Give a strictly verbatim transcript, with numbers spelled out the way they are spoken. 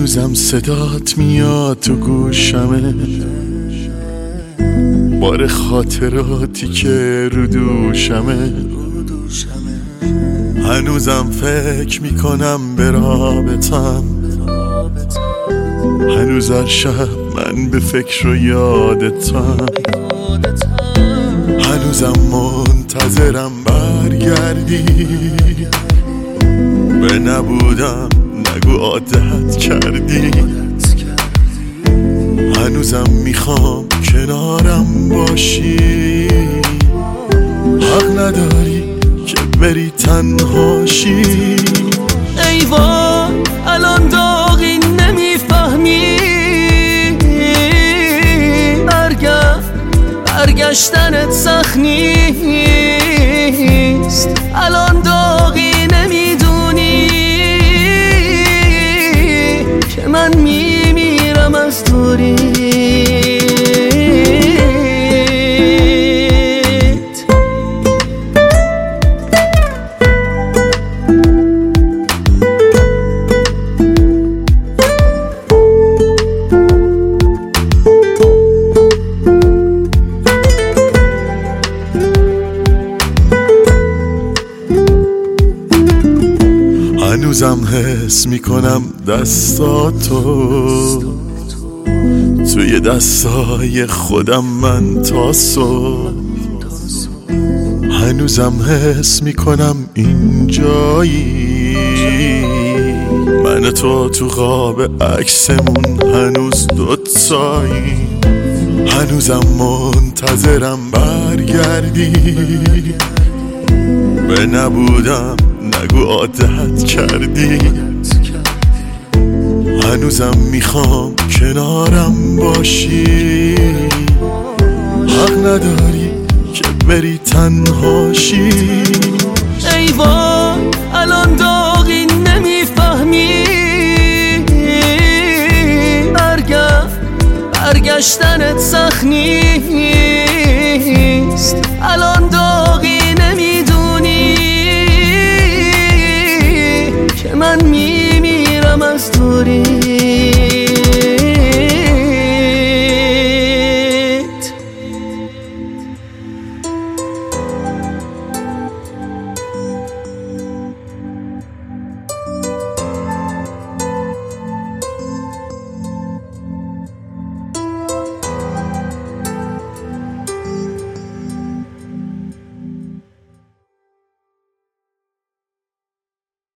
هنوزم صدات میاد تو گوشمه، بار خاطراتی که رو دوشمه. هنوزم فکر میکنم به رابطم، هنوز هر شب من به فکر و یادتم. هنوزم منتظرم برگردی، به نبودم نگو عادت کردی. هنوزم میخوام کنارم باشی، حق نداری که بری تنهاشی. ای وای الان داغی نمیفهمی، برگرد برگشتنت سخت نیست. الان داغی نمیدونی که من میمیرم از دوری. هنوزم حس میکنم دستاتو توی دستای خودم من تا صبح. هنوزم حس میکنم اینجایی، من تو تو قاب عکسمون هنوز دوتایی. هنوزم منتظرم برگردی، به نبودم نگو عادت کردی. هنوزم میخوام کنارم باشی، حق نداری که بری تنهاشی. ای وای الان داغی نمیفهمی، برگرد برگشتنت سخت نیست. الان داغی نمیدونی که من میمیرم از دوری.